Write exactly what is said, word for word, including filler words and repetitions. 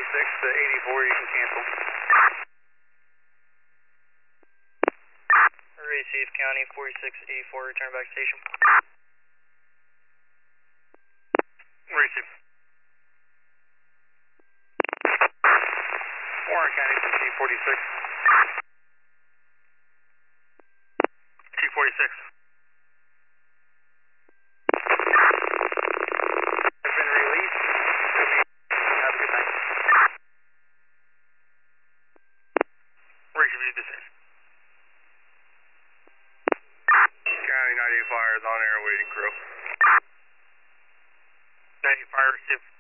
forty-six to eighty-four, you can cancel. Received, County forty-six eighty-four, return back to station. Received. Warren County, T forty-six. T forty-six. Has been released. Have a good night. Received the same. County ninety fire is on air waiting crew. ninety fire received.